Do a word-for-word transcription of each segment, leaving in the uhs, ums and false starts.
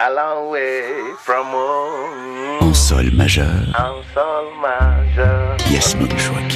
A long way from home. En sol majeur. En sol majeur. Yasmine Chouaki.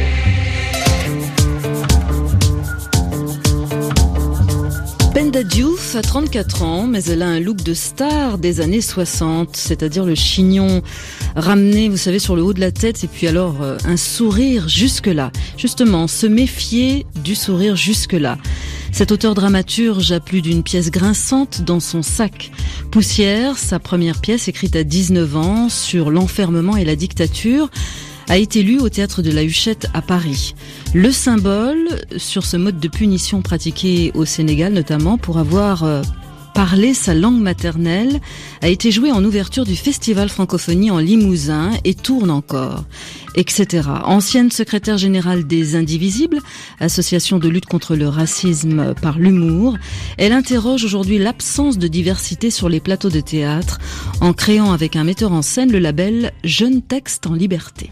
Penda Diouf a trente-quatre ans, mais elle a un look de star des années soixante, c'est-à-dire le chignon ramené, vous savez, sur le haut de la tête, et puis alors euh, un sourire jusque-là. Justement, se méfier du sourire jusque-là. Cet auteur dramaturge a plus d'une pièce grinçante dans son sac. Poussière, sa première pièce écrite à dix-neuf ans sur l'enfermement et la dictature, a été lu au théâtre de la Huchette à Paris. Le symbole sur ce mode de punition pratiqué au Sénégal, notamment pour avoir euh, parlé sa langue maternelle, a été joué en ouverture du Festival Francophonie en Limousin et tourne encore, et cetera. Ancienne secrétaire générale des Indivisibles, association de lutte contre le racisme par l'humour, elle interroge aujourd'hui l'absence de diversité sur les plateaux de théâtre en créant avec un metteur en scène le label Jeune Texte en Liberté.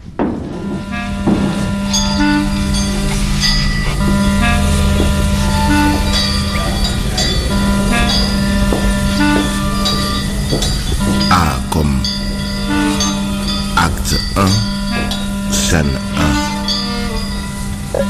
A comme acte un, scène un.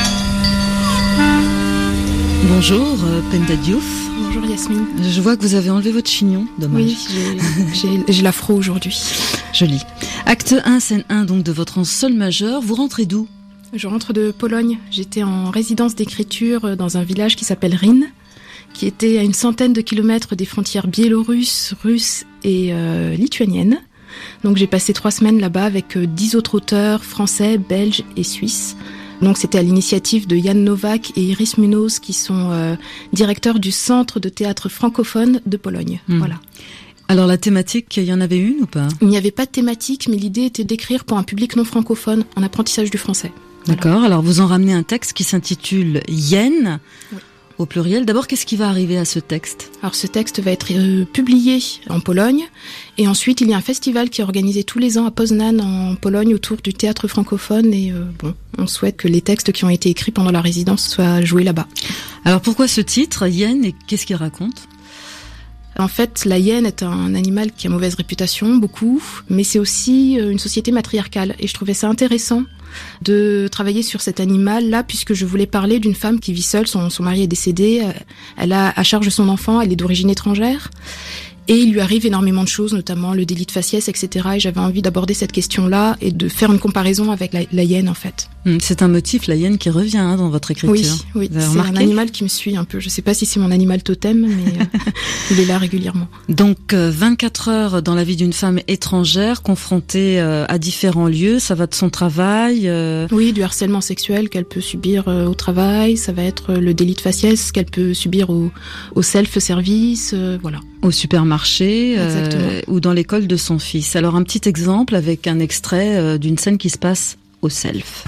Bonjour, euh, Penda Diouf. Bonjour Yasmine. Je vois que vous avez enlevé votre chignon, dommage. Oui, j'ai, j'ai, j'ai l'afro aujourd'hui. Joli. Acte un, scène un, donc de votre en sol majeur. Vous rentrez d'où ? Je rentre de Pologne. J'étais en résidence d'écriture dans un village qui s'appelle Ryn, qui était à une centaine de kilomètres des frontières biélorusses, russes et euh, lituaniennes. Donc j'ai passé trois semaines là-bas avec euh, dix autres auteurs français, belges et suisses. Donc c'était à l'initiative de Yann Novak et Iris Munoz, qui sont euh, directeurs du Centre de théâtre francophone de Pologne. Mmh. Voilà. Alors la thématique, il y en avait une ou pas ? Il n'y avait pas de thématique, mais l'idée était d'écrire pour un public non francophone en apprentissage du français. D'accord, voilà. Alors vous en ramenez un texte qui s'intitule « Yen ». Oui. Au pluriel. D'abord, qu'est-ce qui va arriver à ce texte ? Alors, ce texte va être euh, publié en Pologne. Et ensuite, il y a un festival qui est organisé tous les ans à Poznań, en Pologne, autour du théâtre francophone. Et euh, bon, on souhaite que les textes qui ont été écrits pendant la résidence soient joués là-bas. Alors, pourquoi ce titre, Yen, et qu'est-ce qu'il raconte ? En fait, la hyène est un animal qui a mauvaise réputation, beaucoup, mais c'est aussi une société matriarcale. Et je trouvais ça intéressant de travailler sur cet animal-là, puisque je voulais parler d'une femme qui vit seule, son, son mari est décédé, elle a à charge son enfant, elle est d'origine étrangère. Et il lui arrive énormément de choses, notamment le délit de faciès, et cetera. Et j'avais envie d'aborder cette question-là et de faire une comparaison avec la, la hyène, en fait. C'est un motif, la hyène, qui revient hein, dans votre écriture. Oui, oui. C'est remarqué un animal qui me suit un peu. Je sais pas si c'est mon animal totem, mais euh, il est là régulièrement. Donc, euh, vingt-quatre heures dans la vie d'une femme étrangère, confrontée euh, à différents lieux. Ça va de son travail. Euh... Oui, du harcèlement sexuel qu'elle peut subir euh, au travail. Ça va être le délit de faciès qu'elle peut subir au, au self-service. Euh, voilà. Au supermarché euh, ou dans l'école de son fils. Alors un petit exemple avec un extrait euh, d'une scène qui se passe au self.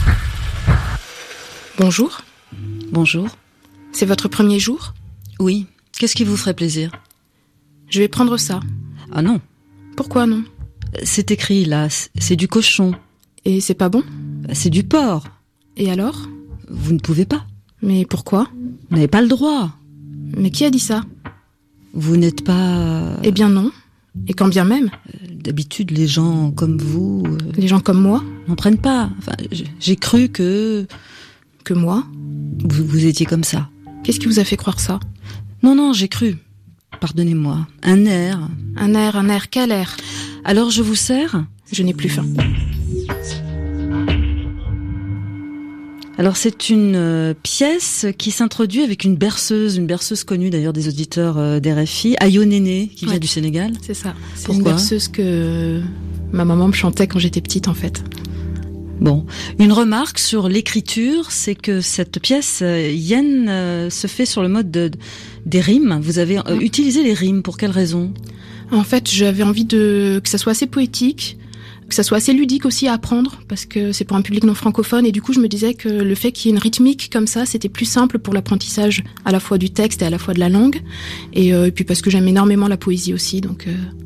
Bonjour. Bonjour. C'est votre premier jour ? Oui. Qu'est-ce qui vous ferait plaisir ? Je vais prendre ça. Ah non. Pourquoi non ? C'est écrit là, c'est du cochon. Et c'est pas bon ? C'est du porc. Et alors ? Vous ne pouvez pas. Mais pourquoi ? Vous n'avez pas le droit. Mais qui a dit ça ? Vous n'êtes pas... Eh bien non. Et quand bien même. D'habitude, les gens comme vous... Euh, les gens comme moi n'en prennent pas. Enfin, j'ai cru que... Que moi vous, vous étiez comme ça. Qu'est-ce qui vous a fait croire ça ? Non, non, j'ai cru. Pardonnez-moi. Un air. Un air, un air. Quel air ? Alors je vous sers ? Je n'ai plus faim. Alors c'est une euh, pièce qui s'introduit avec une berceuse, une berceuse connue d'ailleurs des auditeurs euh, d'R F I, Ayo Néné, qui ouais. vient du Sénégal. C'est ça. C'est Pourquoi ? Une berceuse que ma maman me chantait quand j'étais petite en fait. Bon, une remarque sur l'écriture, c'est que cette pièce, euh, Yen, euh, se fait sur le mode de, de, des rimes. Vous avez euh, utilisé les rimes, pour quelle raison ? En fait, j'avais envie de que ça soit assez poétique, que ça soit assez ludique aussi à apprendre, parce que c'est pour un public non francophone, et du coup je me disais que le fait qu'il y ait une rythmique comme ça, c'était plus simple pour l'apprentissage à la fois du texte et à la fois de la langue, et, euh, et puis parce que j'aime énormément la poésie aussi, donc euh,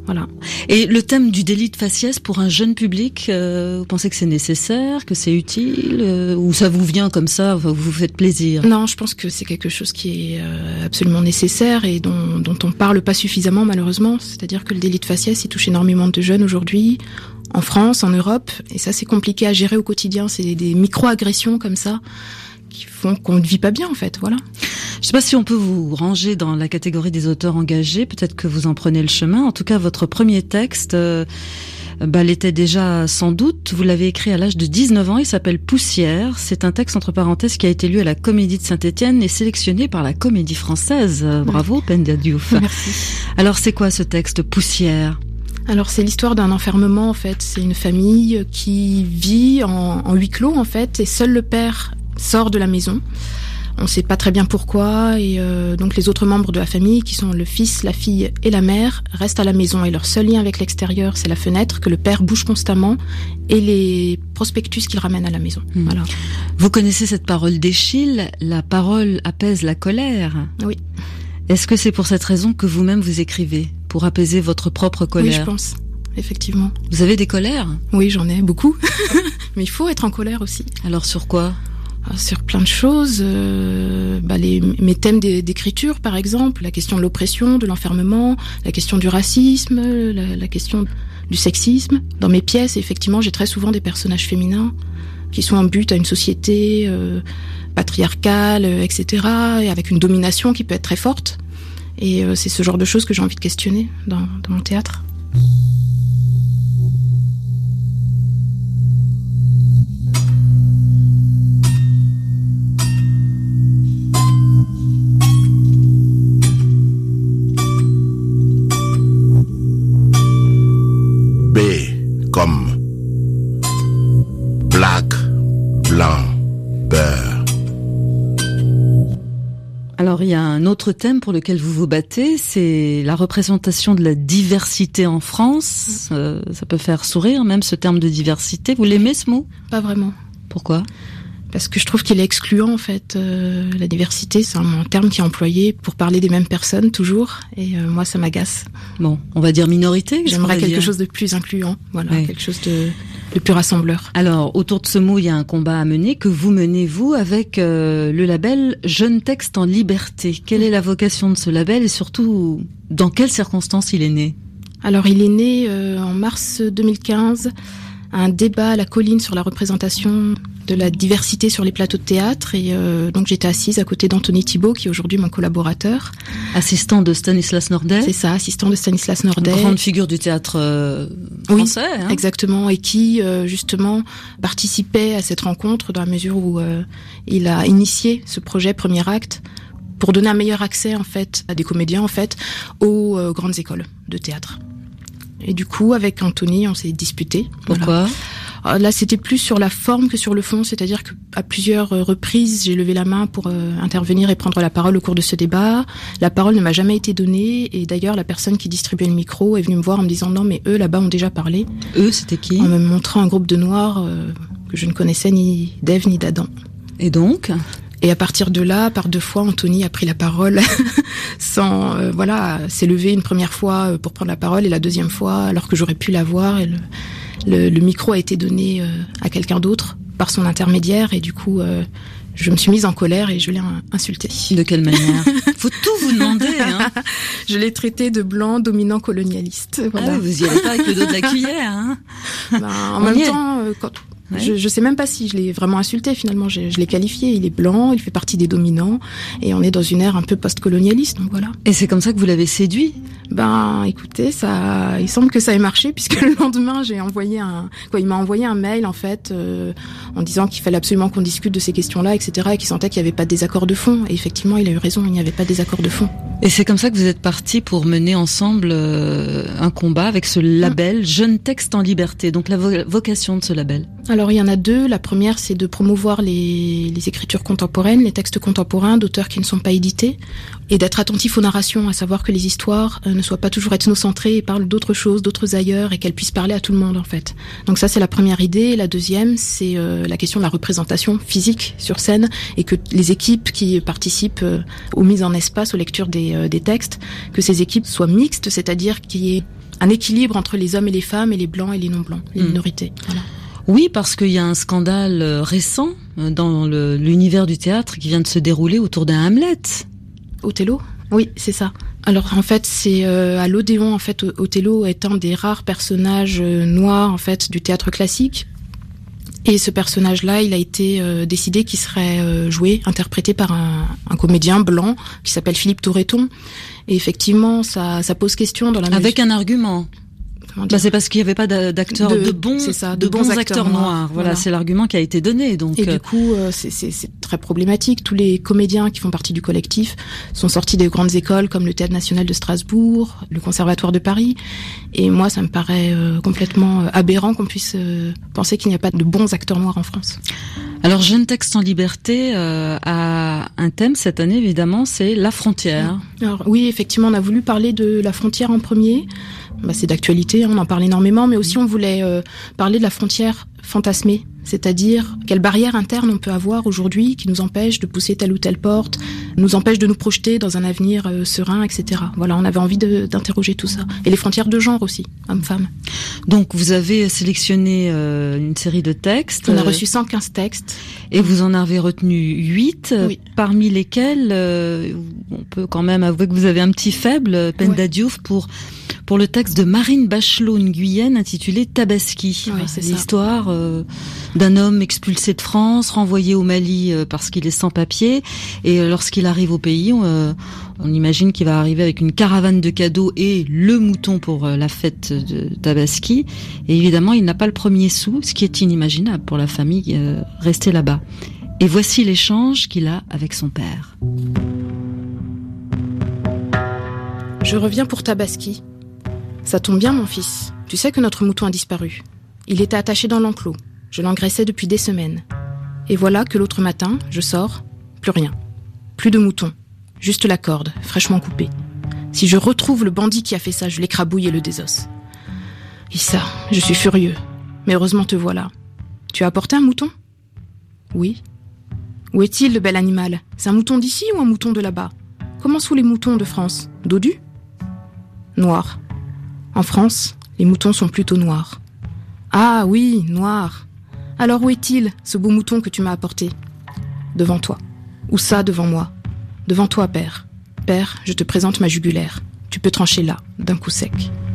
Voilà. Et le thème du délit de faciès pour un jeune public, euh, vous pensez que c'est nécessaire, que c'est utile, euh, ou ça vous vient comme ça, vous vous faites plaisir? Non, je pense que c'est quelque chose qui est euh, absolument nécessaire et dont, dont on parle pas suffisamment malheureusement. C'est-à-dire que le délit de faciès, il touche énormément de jeunes aujourd'hui, en France, en Europe, et ça c'est compliqué à gérer au quotidien. C'est des, des micro-agressions comme ça qui font qu'on ne vit pas bien en fait, voilà. Je ne sais pas si on peut vous ranger dans la catégorie des auteurs engagés, peut-être que vous en prenez le chemin. En tout cas, votre premier texte euh, bah, l'était déjà sans doute. Vous l'avez écrit à l'âge de dix-neuf ans, il s'appelle Poussière. C'est un texte entre parenthèses qui a été lu à la Comédie de Saint-Étienne et sélectionné par la Comédie Française. Bravo, Penda Diouf. Merci. Alors c'est quoi ce texte, Poussière ? Alors c'est l'histoire d'un enfermement en fait. C'est une famille qui vit en, en huis clos en fait, et seul le père sort de la maison. On ne sait pas très bien pourquoi, et euh, donc les autres membres de la famille, qui sont le fils, la fille et la mère, restent à la maison. Et leur seul lien avec l'extérieur, c'est la fenêtre que le père bouge constamment et les prospectus qu'il ramène à la maison. Mmh. Voilà. Vous connaissez cette parole d'Eschyle, la parole apaise la colère. Oui. Est-ce que c'est pour cette raison que vous-même vous écrivez, pour apaiser votre propre colère? Oui, je pense. Effectivement. Vous avez des colères? Oui, j'en ai beaucoup. Mais il faut être en colère aussi. Alors sur quoi? Sur plein de choses, euh, bah les, mes thèmes d'écriture par exemple, la question de l'oppression, de l'enfermement, la question du racisme, la, la question du sexisme. Dans mes pièces, effectivement, j'ai très souvent des personnages féminins qui sont en but à une société euh, patriarcale, et cetera, et avec une domination qui peut être très forte. Et euh, c'est ce genre de choses que j'ai envie de questionner dans, dans mon théâtre. Comme black, blanc, beurre. Alors il y a un autre thème pour lequel vous vous battez, c'est la représentation de la diversité en France. Euh, ça peut faire sourire même ce terme de diversité. Vous l'aimez ce mot? Pas vraiment. Pourquoi? Parce que je trouve qu'il est excluant en fait. Euh, la diversité, c'est un terme qui est employé pour parler des mêmes personnes toujours, et euh, moi ça m'agace. Bon, on va dire minorité. J'aimerais quelque dire. chose de plus incluant, voilà, oui. Quelque chose de, de plus rassembleur. Alors autour de ce mot, il y a un combat à mener que vous menez vous avec euh, le label Jeune Texte en Liberté. Quelle est la vocation de ce label et surtout dans quelles circonstances il est né? Alors il est né euh, en mars deux mille quinze. Un débat à la Colline sur la représentation de la diversité sur les plateaux de théâtre, et euh, donc j'étais assise à côté d'Anthony Thibault, qui est aujourd'hui mon collaborateur. Assistant de Stanislas Nordet. C'est ça, assistant de Stanislas Nordet. Une grande figure du théâtre euh, français. Oui, hein. Exactement, et qui euh, justement participait à cette rencontre dans la mesure où euh, il a initié ce projet Premier Acte pour donner un meilleur accès en fait à des comédiens en fait aux euh, grandes écoles de théâtre. Et du coup, avec Anthony, on s'est disputé. Pourquoi ? Voilà. Là, c'était plus sur la forme que sur le fond, c'est-à-dire qu'à plusieurs reprises, j'ai levé la main pour euh, intervenir et prendre la parole au cours de ce débat. La parole ne m'a jamais été donnée, et d'ailleurs, la personne qui distribuait le micro est venue me voir en me disant « Non, mais eux, là-bas, ont déjà parlé. » Eux, c'était qui ? En me montrant un groupe de Noirs euh, que je ne connaissais ni d'Ève ni d'Adam. Et donc ? Et à partir de là, par deux fois, Anthony a pris la parole sans, euh, voilà, s'est levé une première fois pour prendre la parole, et la deuxième fois, alors que j'aurais pu l'avoir, et le, le, le micro a été donné euh, à quelqu'un d'autre par son intermédiaire, et du coup, euh, je me suis mise en colère et je l'ai insulté. De quelle manière ? Faut tout vous demander, hein. Je l'ai traité de blanc dominant colonialiste. Voilà. Ah, vous y allez pas avec le dos de la cuillère, hein. Ben, en On même temps, euh, quand... Ouais. Je, je sais même pas si je l'ai vraiment insulté finalement. Je, je l'ai qualifié. Il est blanc, il fait partie des dominants, et on est dans une ère un peu post-colonialiste, donc voilà. Et c'est comme ça que vous l'avez séduit ? Ben, écoutez, ça, il semble que ça ait marché, puisque le lendemain, j'ai envoyé un, quoi, il m'a envoyé un mail en fait, euh, en disant qu'il fallait absolument qu'on discute de ces questions-là, et cetera, et qu'il sentait qu'il n'y avait pas de désaccord de fond. Et effectivement, il a eu raison, il n'y avait pas de désaccord de fond. Et c'est comme ça que vous êtes partis pour mener ensemble euh, un combat avec ce label mmh. Jeune Texte en Liberté. Donc la vo- vocation de ce label. Alors il y en a deux. La première, c'est de promouvoir les, les écritures contemporaines, les textes contemporains d'auteurs qui ne sont pas édités, et d'être attentif aux narrations, à savoir que les histoires euh, ne soient pas toujours ethnocentrées et parlent d'autres choses, d'autres ailleurs, et qu'elles puissent parler à tout le monde en fait. Donc ça, c'est la première idée. Et la deuxième, c'est euh, la question de la représentation physique sur scène, et que les équipes qui participent euh, aux mises en espace, aux lectures des, euh, des textes, que ces équipes soient mixtes, c'est-à-dire qu'il y ait un équilibre entre les hommes et les femmes et les blancs et les non-blancs, les mmh. minorités. Voilà. Oui, parce qu'il y a un scandale récent dans le, l'univers du théâtre qui vient de se dérouler autour d'un Hamlet. Othello ? Oui, c'est ça. Alors en fait, c'est euh, à l'Odéon. En fait, Othello est un des rares personnages euh, noirs en fait du théâtre classique. Et ce personnage-là, il a été euh, décidé qu'il serait euh, joué, interprété par un, un comédien blanc qui s'appelle Philippe Torreton. Et effectivement, ça, ça pose question dans la avec mesure... un argument. Bah c'est parce qu'il n'y avait pas d'acteurs de, de bons, c'est ça, de, de bons, bons acteurs, acteurs noirs. noirs. Voilà, voilà, c'est l'argument qui a été donné. Donc, et euh... du coup, euh, c'est, c'est, c'est très problématique. Tous les comédiens qui font partie du collectif sont sortis des grandes écoles comme le Théâtre National de Strasbourg, le Conservatoire de Paris. Et moi, ça me paraît euh, complètement euh, aberrant qu'on puisse euh, penser qu'il n'y a pas de bons acteurs noirs en France. Alors, Jeune Texte en Liberté euh, a un thème cette année, évidemment, c'est la frontière. Alors, oui, effectivement, on a voulu parler de la frontière en premier. Bah, c'est d'actualité, on en parle énormément, mais aussi on voulait euh, parler de la frontière fantasmée, c'est-à-dire quelles barrières internes on peut avoir aujourd'hui qui nous empêchent de pousser telle ou telle porte, nous empêchent de nous projeter dans un avenir euh, serein, et cetera. Voilà, on avait envie de, d'interroger tout ça. Et les frontières de genre aussi, hommes-femmes. Donc vous avez sélectionné euh, une série de textes. On a reçu cent quinze textes. Et vous en avez retenu huit, oui. Parmi lesquels euh, on peut quand même avouer que vous avez un petit faible, Penda ouais. Diouf, pour... pour le texte de Marine Bachelot, une Guyenne, intitulé Tabaski. Oui, c'est l'histoire euh, d'un homme expulsé de France, renvoyé au Mali euh, parce qu'il est sans papier. Et euh, lorsqu'il arrive au pays, on, euh, on imagine qu'il va arriver avec une caravane de cadeaux et le mouton pour euh, la fête de Tabaski. Et évidemment, il n'a pas le premier sou, ce qui est inimaginable pour la famille euh, restée là-bas. Et voici l'échange qu'il a avec son père. Je reviens pour Tabaski. Ça tombe bien, mon fils. Tu sais que notre mouton a disparu. Il était attaché dans l'enclos. Je l'engraissais depuis des semaines. Et voilà que l'autre matin, je sors, plus rien. Plus de mouton. Juste la corde, fraîchement coupée. Si je retrouve le bandit qui a fait ça, je l'écrabouille et le désosse. Issa, je suis furieux. Mais heureusement te voilà. Tu as apporté un mouton ? Oui. Où est-il, le bel animal ? C'est un mouton d'ici ou un mouton de là-bas ? Comment sont les moutons de France ? Dodus ? Noirs. En France, les moutons sont plutôt noirs. Ah oui, noirs. Alors où est-il, ce beau mouton que tu m'as apporté ? Devant toi. Ou ça, devant moi ? Devant toi, père. Père, je te présente ma jugulaire. Tu peux trancher là, d'un coup sec.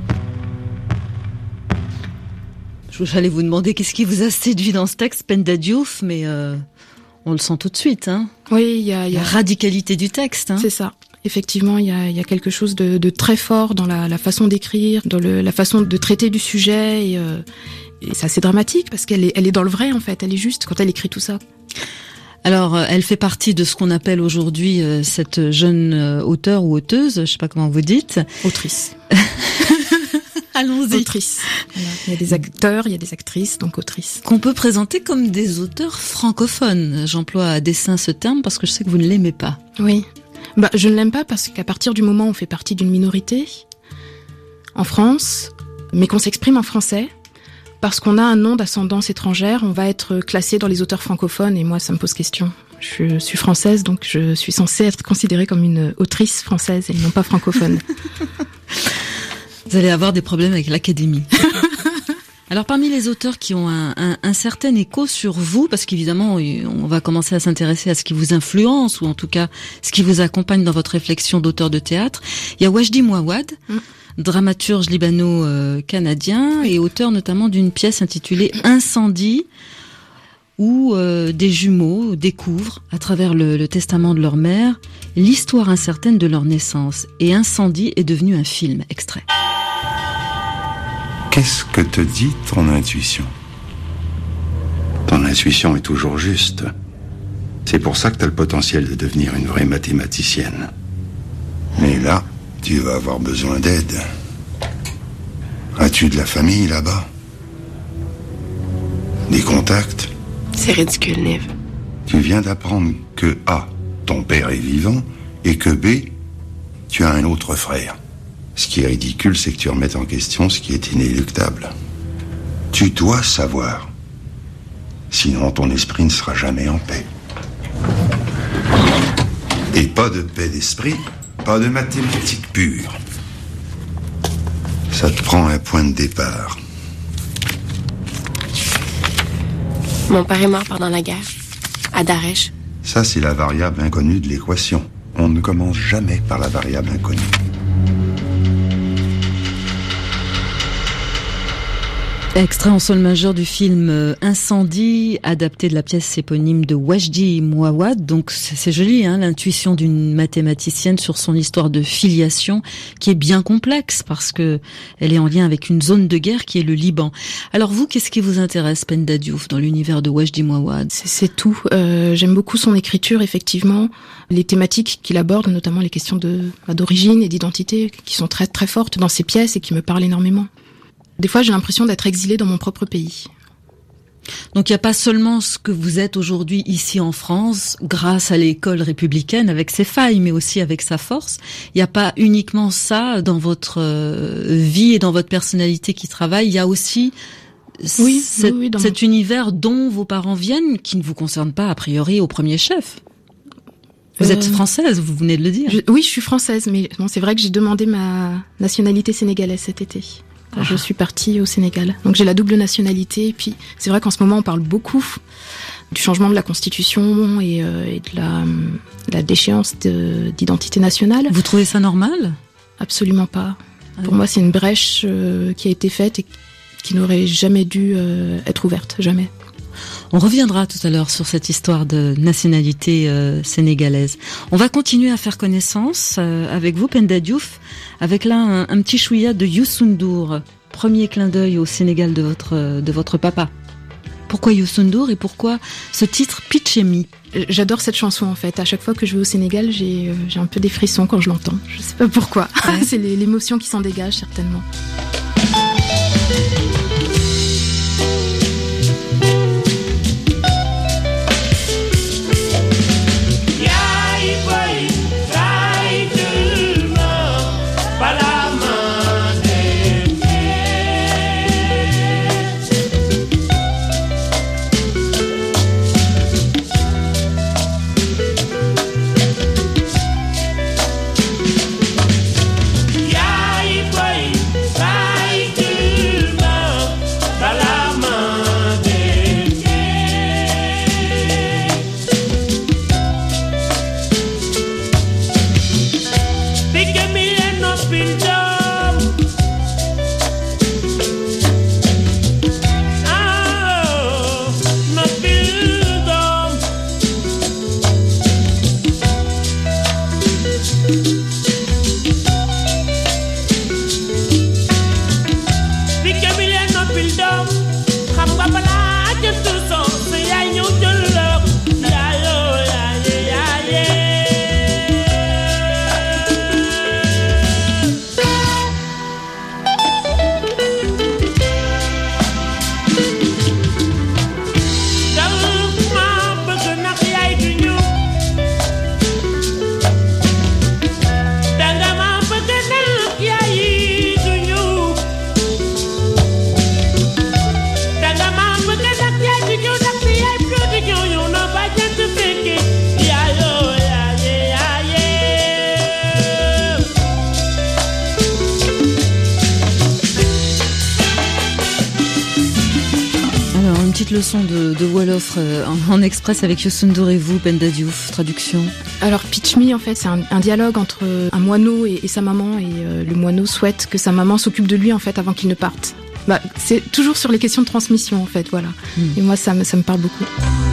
J'allais vous demander qu'est-ce qui vous a séduit dans ce texte, Penda Diouf, mais euh, on le sent tout de suite. Hein. Oui, il y a, y a... la radicalité du texte. Hein. C'est ça. Effectivement, il y a, y a quelque chose de, de très fort dans la, la façon d'écrire, dans le, la façon de traiter du sujet. Et, euh, et c'est assez dramatique parce qu'elle est, elle est dans le vrai, en fait. Elle est juste quand elle écrit tout ça. Alors, elle fait partie de ce qu'on appelle aujourd'hui euh, cette jeune euh, auteure ou auteuse, je sais pas comment vous dites. Autrice. Allons-y. Autrice. Voilà. Il y a des acteurs, il y a des actrices, donc autrice. Qu'on peut présenter comme des auteurs francophones. J'emploie à dessein ce terme parce que je sais que vous ne l'aimez pas. Oui. Bah, je ne l'aime pas parce qu'à partir du moment où on fait partie d'une minorité, en France, mais qu'on s'exprime en français, parce qu'on a un nom d'ascendance étrangère, on va être classé dans les auteurs francophones, et moi, ça me pose question. Je suis française, donc je suis censée être considérée comme une autrice française et non pas francophone. Vous allez avoir des problèmes avec l'Académie. Alors parmi les auteurs qui ont un, un, un certain écho sur vous, parce qu'évidemment on va commencer à s'intéresser à ce qui vous influence, ou en tout cas ce qui vous accompagne dans votre réflexion d'auteur de théâtre, il y a Wajdi Mouawad, mm. dramaturge libano-canadien et auteur notamment d'une pièce intitulée Incendie, où euh, des jumeaux découvrent, à travers le, le testament de leur mère, l'histoire incertaine de leur naissance. Et Incendie est devenu un film. Extrait. Qu'est-ce que te dit ton intuition ? Ton intuition est toujours juste. C'est pour ça que tu as le potentiel de devenir une vraie mathématicienne. Mais là, tu vas avoir besoin d'aide. As-tu de la famille là-bas ? Des contacts ? C'est ridicule, Nive. Tu viens d'apprendre que A, ton père est vivant, et que B, tu as un autre frère. Ce qui est ridicule, c'est que tu remettes en question ce qui est inéluctable. Tu dois savoir. Sinon, ton esprit ne sera jamais en paix. Et pas de paix d'esprit, pas de mathématiques pures. Ça te prend un point de départ. Mon père est mort pendant la guerre, à Daresh. Ça, c'est la variable inconnue de l'équation. On ne commence jamais par la variable inconnue. Extrait en sol majeur du film Incendie, adapté de la pièce éponyme de Wajdi Mouawad. Donc c'est, c'est joli, hein, l'intuition d'une mathématicienne sur son histoire de filiation, qui est bien complexe parce que elle est en lien avec une zone de guerre qui est le Liban. Alors vous, qu'est-ce qui vous intéresse, Penda Diouf, dans l'univers de Wajdi Mouawad? C'est, c'est tout. Euh, j'aime beaucoup son écriture, effectivement, les thématiques qu'il aborde, notamment les questions de d'origine et d'identité, qui sont très très fortes dans ses pièces et qui me parlent énormément. Des fois, j'ai l'impression d'être exilée dans mon propre pays. Donc, il n'y a pas seulement ce que vous êtes aujourd'hui ici en France, grâce à l'école républicaine avec ses failles, mais aussi avec sa force. Il n'y a pas uniquement ça dans votre vie et dans votre personnalité qui travaille. Il y a aussi oui, cette, oui, oui, dans cet mon... univers dont vos parents viennent, qui ne vous concerne pas a priori au premier chef. Vous euh... êtes française, vous venez de le dire. Je... Oui, je suis française, mais bon, c'est vrai que j'ai demandé ma nationalité sénégalaise cet été. Ah. Je suis partie au Sénégal. Donc j'ai la double nationalité. Et puis c'est vrai qu'en ce moment on parle beaucoup du changement de la Constitution et, euh, et de la, de la déchéance de, d'identité nationale. Vous trouvez ça normal ? Absolument pas. Ah Pour oui. moi c'est une brèche euh, qui a été faite et qui n'aurait jamais dû euh, être ouverte. Jamais. On reviendra tout à l'heure sur cette histoire de nationalité euh, sénégalaise. On va continuer à faire connaissance euh, avec vous, Penda Diouf, avec là un, un petit chouïa de Youssou N'Dour, premier clin d'œil au Sénégal de votre de votre papa. Pourquoi Youssou N'Dour et pourquoi ce titre Pitchemi ? J'adore cette chanson en fait. À chaque fois que je vais au Sénégal, j'ai euh, j'ai un peu des frissons quand je l'entends. Je sais pas pourquoi. Ouais. C'est les, l'émotion qui s'en dégage certainement. Leçon de, de Wolof euh, en, en express avec Youssou N'Dour et vous, Penda Diouf, traduction. Alors Pitch Me en fait c'est un, un dialogue entre un moineau et, et sa maman et euh, le moineau souhaite que sa maman s'occupe de lui en fait avant qu'il ne parte. Bah, c'est toujours sur les questions de transmission en fait, voilà. Mm. Et moi ça me, ça me parle beaucoup.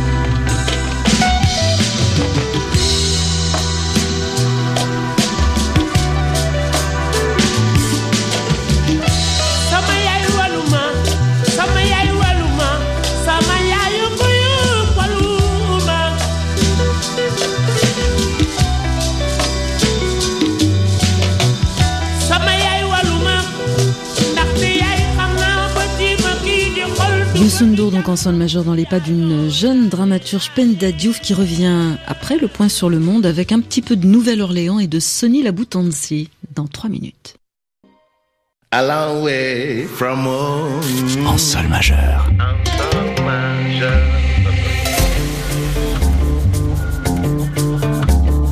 Youssou N'Dour, donc en sol majeur dans les pas d'une jeune dramaturge Penda Diouf qui revient après le point sur le monde avec un petit peu de Nouvelle-Orléans et de Sonny Laboutanzi dans trois minutes. A long way from home. En sol majeur. En sol majeur.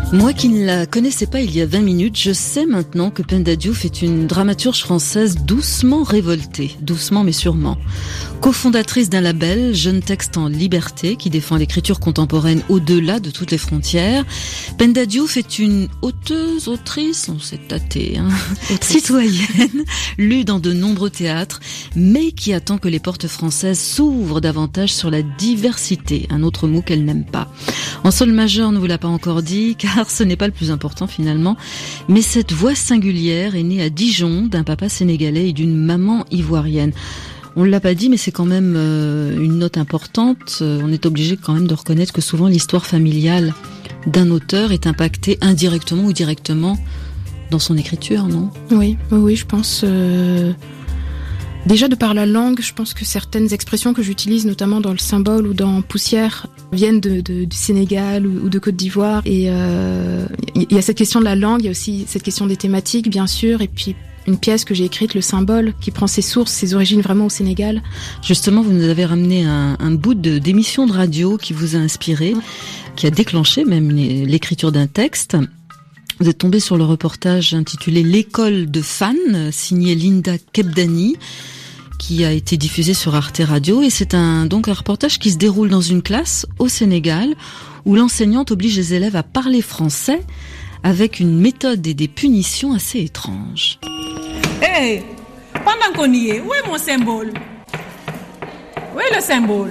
Moi qui ne la connaissais pas il y a vingt minutes, je sais maintenant que Penda Diouf est une dramaturge française doucement révoltée, doucement mais sûrement. Cofondatrice d'un label, Jeunes Textes en Liberté, qui défend l'écriture contemporaine au-delà de toutes les frontières. Penda Diouf est une auteuse, autrice, on s'est tâté, hein, citoyenne, lue dans de nombreux théâtres, mais qui attend que les portes françaises s'ouvrent davantage sur la diversité, un autre mot qu'elle n'aime pas. En sol majeur, ne vous l'a pas encore dit, car ce n'est pas le plus important finalement, mais cette voix singulière est née à Dijon d'un papa sénégalais et d'une maman ivoirienne. On ne l'a pas dit, mais c'est quand même euh, une note importante. Euh, on est obligé quand même de reconnaître que souvent l'histoire familiale d'un auteur est impactée indirectement ou directement dans son écriture, non ? Oui, oui, je pense... Euh... Déjà, de par la langue, je pense que certaines expressions que j'utilise, notamment dans le symbole ou dans Poussière, viennent de, de, du Sénégal ou, ou de Côte d'Ivoire. Et il euh, y a cette question de la langue, il y a aussi cette question des thématiques, bien sûr, et puis une pièce que j'ai écrite, Le Symbole, qui prend ses sources, ses origines vraiment au Sénégal. Justement, vous nous avez ramené un, un bout de, d'émission de radio qui vous a inspiré, qui a déclenché même l'écriture d'un texte. Vous êtes tombé sur le reportage intitulé L'école de fans, signé Linda Kebdani, qui a été diffusé sur Arte Radio. Et c'est un, donc un reportage qui se déroule dans une classe au Sénégal, où l'enseignante oblige les élèves à parler français avec une méthode et des punitions assez étranges. Hey, pendant qu'on y est, où est mon symbole? Où est le symbole?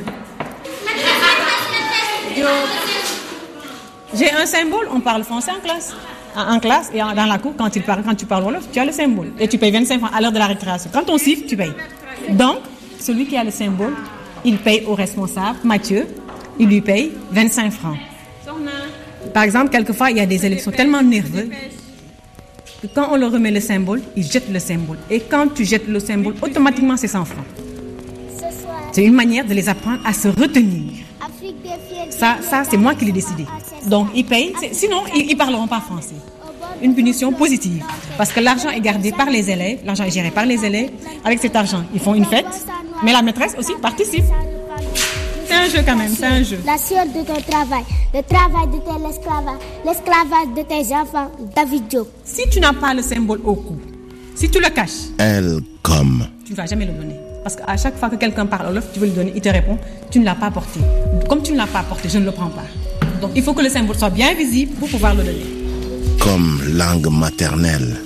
Yo, j'ai un symbole, on parle français en classe. En classe et dans la cour, quand tu parles, quand tu parles wolof, tu as le symbole. Et tu payes vingt-cinq francs à l'heure de la récréation. Quand on siffle, tu payes. Donc, celui qui a le symbole, il paye au responsable, Mathieu, il lui paye vingt-cinq francs. Par exemple, quelquefois, il y a des élèves qui sont tellement nerveux que quand on leur remet le symbole, ils jettent le symbole. Et quand tu jettes le symbole, automatiquement, c'est cent francs. C'est une manière de les apprendre à se retenir. Ça, ça c'est moi qui l'ai décidé. Donc, ils payent. Sinon, ils ne parleront pas français. Une punition positive. Parce que l'argent est gardé par les élèves. L'argent est géré par les élèves. Avec cet argent, ils font une fête. Mais la maîtresse aussi participe. C'est un jeu quand même, c'est un jeu. La sueur de ton travail, le travail de ton esclavage, l'esclavage de tes enfants, David Diop. Si tu n'as pas le symbole au cou, si tu le caches, Elle comme. tu ne vas jamais le donner. Parce qu'à chaque fois que quelqu'un parle Wolof, tu veux le donner, il te répond, tu ne l'as pas porté. Comme tu ne l'as pas porté, je ne le prends pas. Donc il faut que le symbole soit bien visible pour pouvoir le donner. Comme langue maternelle.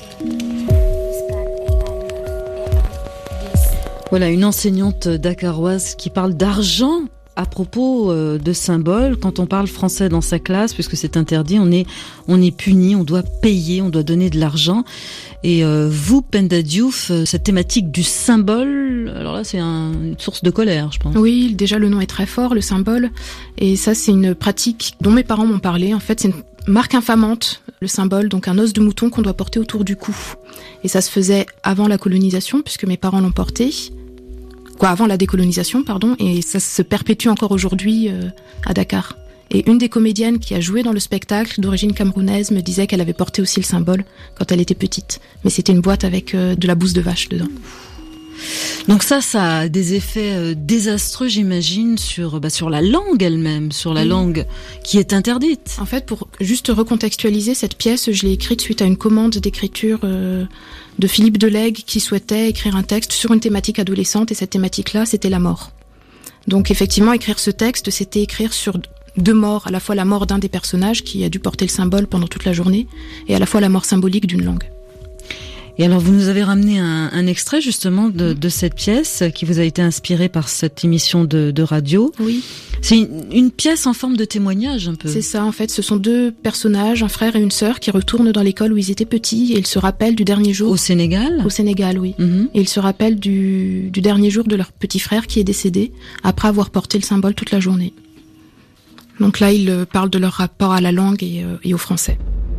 Voilà, une enseignante dakaroise qui parle d'argent à propos euh, de symboles. Quand on parle français dans sa classe, puisque c'est interdit, on est, on est puni, on doit payer, on doit donner de l'argent. Et euh, vous, Penda Diouf, cette thématique du symbole, alors là c'est un, une source de colère, je pense. Oui, déjà le nom est très fort, le symbole. Et ça, c'est une pratique dont mes parents m'ont parlé. En fait, c'est une marque infamante, le symbole, donc un os de mouton qu'on doit porter autour du cou. Et ça se faisait avant la colonisation, puisque mes parents l'ont porté. Quoi, avant la décolonisation, pardon, et ça se perpétue encore aujourd'hui euh, à Dakar. Et une des comédiennes qui a joué dans le spectacle, d'origine camerounaise, me disait qu'elle avait porté aussi le symbole quand elle était petite. Mais c'était une boîte avec euh, de la bouse de vache dedans. Donc ça, ça a des effets euh, désastreux, j'imagine, sur bah, sur la langue elle-même, sur la oui. langue qui est interdite. En fait, pour juste recontextualiser cette pièce, je l'ai écrite suite à une commande d'écriture euh, de Philippe Delègue qui souhaitait écrire un texte sur une thématique adolescente, et cette thématique-là, c'était la mort. Donc effectivement, écrire ce texte, c'était écrire sur deux morts, à la fois la mort d'un des personnages qui a dû porter le symbole pendant toute la journée, et à la fois la mort symbolique d'une langue. Et alors, vous nous avez ramené un, un extrait justement de, de cette pièce qui vous a été inspirée par cette émission de, de radio. Oui. C'est une, une pièce en forme de témoignage un peu. C'est ça, en fait. Ce sont deux personnages, un frère et une sœur, qui retournent dans l'école où ils étaient petits et ils se rappellent du dernier jour. Au Sénégal ? Au Sénégal, oui. Mm-hmm. Et ils se rappellent du, du dernier jour de leur petit frère qui est décédé après avoir porté le symbole toute la journée. Donc là, ils parlent de leur rapport à la langue et, euh, et au français.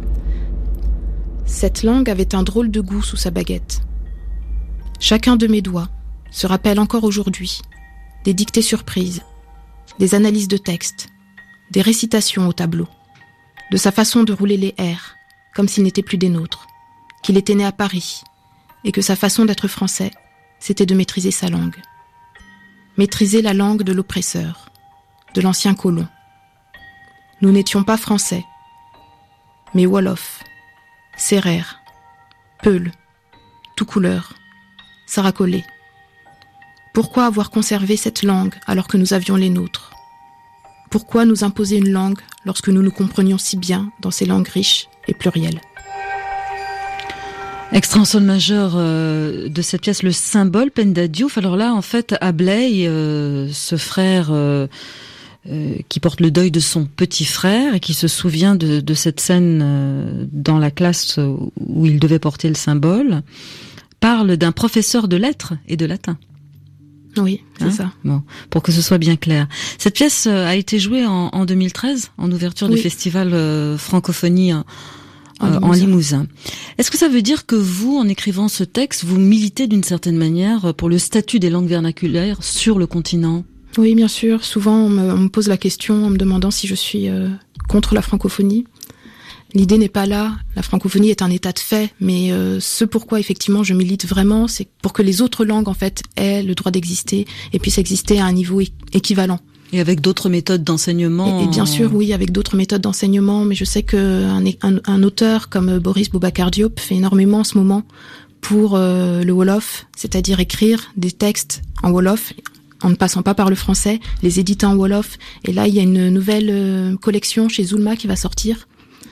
Cette langue avait un drôle de goût sous sa baguette. Chacun de mes doigts se rappelle encore aujourd'hui des dictées surprises, des analyses de textes, des récitations au tableau, de sa façon de rouler les R, comme s'il n'était plus des nôtres, qu'il était né à Paris, et que sa façon d'être français, c'était de maîtriser sa langue. Maîtriser la langue de l'oppresseur, de l'ancien colon. Nous n'étions pas français, mais Wolof, Serer, Peul, tout couleur, Saracolé. Pourquoi avoir conservé cette langue alors que nous avions les nôtres? Pourquoi nous imposer une langue lorsque nous nous comprenions si bien dans ces langues riches et plurielles? Extrait en sol majeur euh, de cette pièce, le symbole, Penda Diouf. Alors là, en fait, Ablay, euh, ce frère euh, euh, qui porte le deuil de son petit frère et qui se souvient de, de cette scène euh, dans la classe où il devait porter le symbole, parle d'un professeur de lettres et de latin. Oui, c'est hein ça. Bon, pour que ce soit bien clair. Cette pièce euh, a été jouée en, en deux mille treize, en ouverture oui. du festival euh, Francophonie euh, en, Limousin. en Limousin. Est-ce que ça veut dire que vous, en écrivant ce texte, vous militez d'une certaine manière pour le statut des langues vernaculaires sur le continent? Oui, bien sûr. Souvent, on me, on me pose la question en me demandant si je suis euh, contre la francophonie. L'idée n'est pas là. La francophonie est un état de fait, mais euh, ce pourquoi effectivement je milite vraiment, c'est pour que les autres langues en fait aient le droit d'exister et puissent exister à un niveau é- équivalent. Et avec d'autres méthodes d'enseignement. Et, et bien sûr, oui, avec d'autres méthodes d'enseignement. Mais je sais que un, un, un auteur comme Boris Boubacar Diop fait énormément en ce moment pour euh, le Wolof, c'est-à-dire écrire des textes en Wolof, en ne passant pas par le français, les éditer en Wolof. Et là, il y a une nouvelle euh, collection chez Zulma qui va sortir,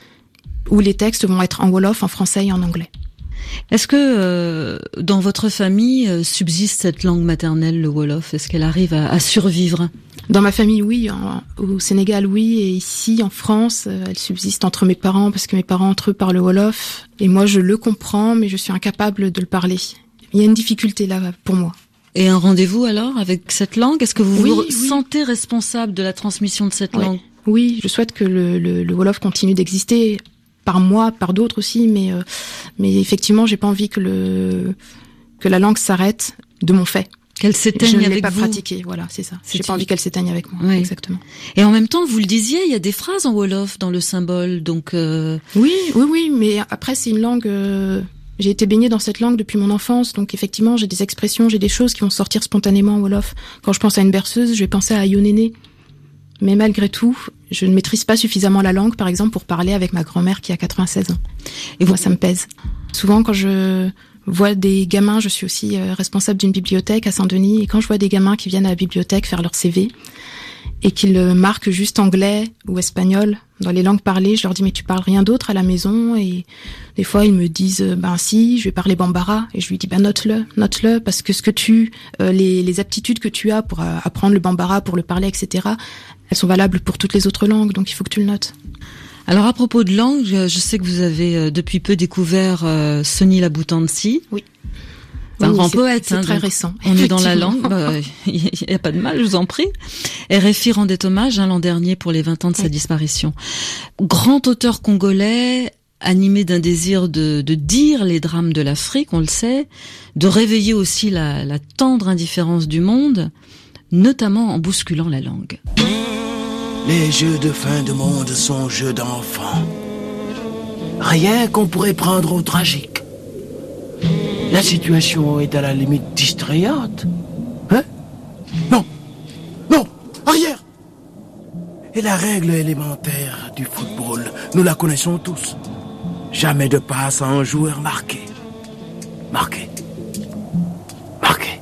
où les textes vont être en Wolof, en français et en anglais. Est-ce que euh, dans votre famille euh, subsiste cette langue maternelle, le Wolof? Est-ce qu'elle arrive à, à survivre? Dans ma famille, oui. En, au Sénégal, oui. Et ici, en France, euh, elle subsiste entre mes parents, parce que mes parents, entre eux, parlent Wolof. Et moi, je le comprends, mais je suis incapable de le parler. Il y a une difficulté là, pour moi. Et un rendez-vous alors avec cette langue? Est-ce que vous oui, vous oui. sentez responsable de la transmission de cette ouais. langue? Oui, je souhaite que le, le, le Wolof continue d'exister. Par moi, par d'autres aussi, mais euh, mais effectivement, j'ai pas envie que le que la langue s'arrête de mon fait. Qu'elle s'éteigne avec vous. Je ne l'ai pas vous. pratiquée, voilà, c'est ça. C'est j'ai pas envie qu'elle s'éteigne avec moi, oui. exactement. Et en même temps, vous le disiez, il y a des phrases en Wolof dans le symbole, donc. Euh... Oui, oui, oui, mais après c'est une langue. Euh, j'ai été baignée dans cette langue depuis mon enfance, donc effectivement, j'ai des expressions, j'ai des choses qui vont sortir spontanément en Wolof. Quand je pense à une berceuse, je vais penser à Ayonéné. Mais malgré tout, je ne maîtrise pas suffisamment la langue, par exemple, pour parler avec ma grand-mère qui a quatre-vingt-seize ans. Et moi, ça me pèse. Souvent, quand je vois des gamins, je suis aussi responsable d'une bibliothèque à Saint-Denis, et quand je vois des gamins qui viennent à la bibliothèque faire leur C V, et qu'ils marquent juste anglais ou espagnol dans les langues parlées, je leur dis « mais tu parles rien d'autre à la maison ?» Et des fois, ils me disent « ben si, je vais parler bambara ». Et je lui dis ben, « note-le, note-le, parce que ce que tu, euh, les, les aptitudes que tu as pour euh, apprendre le bambara, pour le parler, et cetera, elles sont valables pour toutes les autres langues, donc il faut que tu le notes. » Alors à propos de langue, je, je sais que vous avez euh, depuis peu découvert euh, Soni Laboutansi. Oui. C'est un oui, grand c'est, poète. C'est hein, très récent. On est dans la langue. Il bah, n'y a pas de mal, je vous en prie. R F I rendait hommage hein, l'an dernier pour les vingt ans de sa oui. disparition. Grand auteur congolais, animé d'un désir de, de dire les drames de l'Afrique, on le sait, de réveiller aussi la, la tendre indifférence du monde, notamment en bousculant la langue. Les jeux de fin de monde sont jeux d'enfants. Rien qu'on pourrait prendre au tragique. La situation est à la limite distrayante. Hein? Non! Non! Arrière! Et la règle élémentaire du football, nous la connaissons tous. Jamais de passe à un joueur marqué. Marqué. Marqué.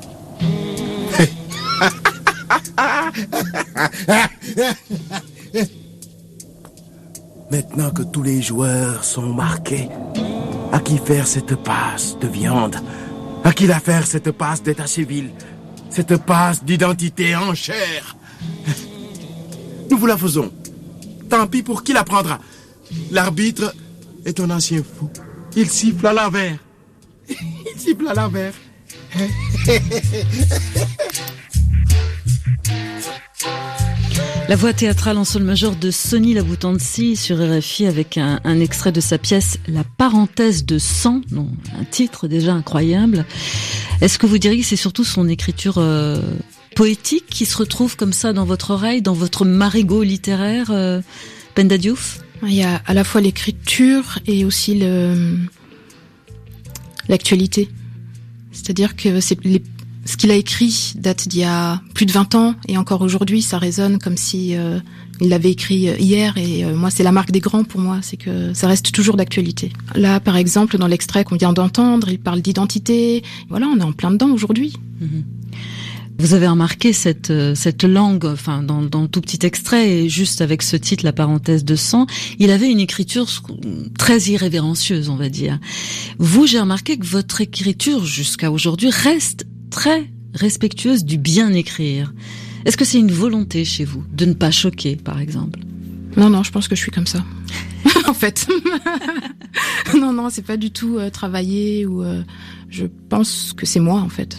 Maintenant que tous les joueurs sont marqués, à qui faire cette passe de viande? À qui la faire cette passe d'état civil? Cette passe d'identité en chair? Nous vous la faisons. Tant pis pour qui la prendra. L'arbitre est un ancien fou. Il siffle à l'envers. Il siffle à l'envers. La voix théâtrale en sol majeur de Soni Laboutansi sur R F I avec un, un extrait de sa pièce La parenthèse de sang, non, un titre déjà incroyable. Est-ce que vous diriez que c'est surtout son écriture euh, poétique qui se retrouve comme ça dans votre oreille, dans votre marigot littéraire, euh, Penda Diouf? Il y a à la fois l'écriture et aussi le, l'actualité. C'est-à-dire que c'est les ce qu'il a écrit date d'il y a plus de vingt ans et encore aujourd'hui ça résonne comme si euh, Il l'avait écrit hier et euh, moi, c'est la marque des grands pour moi, c'est que ça reste toujours d'actualité. Là, par exemple, dans l'extrait qu'on vient d'entendre, il parle d'identité. Voilà, on est en plein dedans aujourd'hui. Mmh. Vous avez remarqué cette cette langue, enfin dans dans le tout petit extrait, et juste avec ce titre, la parenthèse de sang, il avait une écriture très irrévérencieuse, on va dire. Vous, j'ai remarqué que votre écriture jusqu'à aujourd'hui reste très respectueuse du bien écrire. Est-ce que c'est une volonté chez vous de ne pas choquer, par exemple? Non, non, je pense que je suis comme ça. En fait, non, non, c'est pas du tout euh, travaillé ou. Euh, je pense que c'est moi, en fait.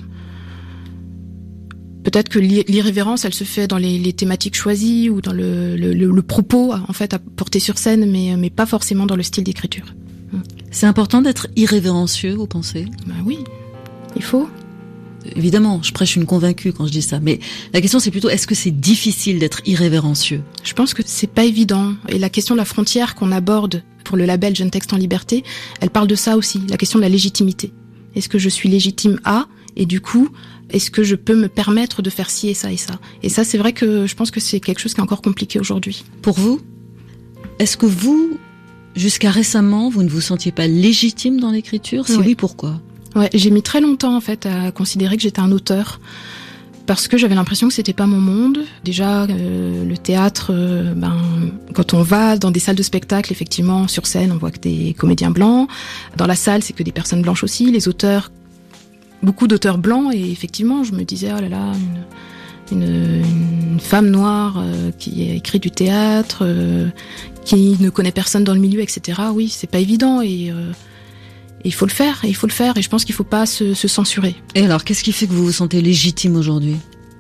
Peut-être que l'irrévérence, elle se fait dans les, les thématiques choisies ou dans le, le, le, le propos, en fait, à porter sur scène, mais, mais pas forcément dans le style d'écriture. C'est important d'être irrévérencieux, vous pensez? Ben oui, il faut. Évidemment, je prêche une convaincue quand je dis ça, mais la question c'est plutôt, est-ce que c'est difficile d'être irrévérencieux? Je pense que c'est pas évident. Et la question de la frontière qu'on aborde pour le label Jeunes Textes en Liberté, elle parle de ça aussi, la question de la légitimité. Est-ce que je suis légitime à, et du coup, est-ce que je peux me permettre de faire ci et ça et ça? Et ça, c'est vrai que je pense que c'est quelque chose qui est encore compliqué aujourd'hui. Pour vous, est-ce que vous, jusqu'à récemment, vous ne vous sentiez pas légitime dans l'écriture? Si oui, oui pourquoi? Ouais, j'ai mis très longtemps en fait à considérer que j'étais un auteur parce que j'avais l'impression que c'était pas mon monde. Déjà, euh, le théâtre, euh, ben, quand on va dans des salles de spectacle, effectivement, sur scène, on voit que des comédiens blancs. Dans la salle, c'est que des personnes blanches aussi. Les auteurs, beaucoup d'auteurs blancs, et effectivement, je me disais, oh là là, une, une, une femme noire euh, qui a écrit du théâtre, euh, qui ne connaît personne dans le milieu, et cetera. Oui, c'est pas évident et euh, il faut le faire, et il faut le faire, et je pense qu'il faut pas se, se censurer. Et alors, qu'est-ce qui fait que vous vous sentez légitime aujourd'hui?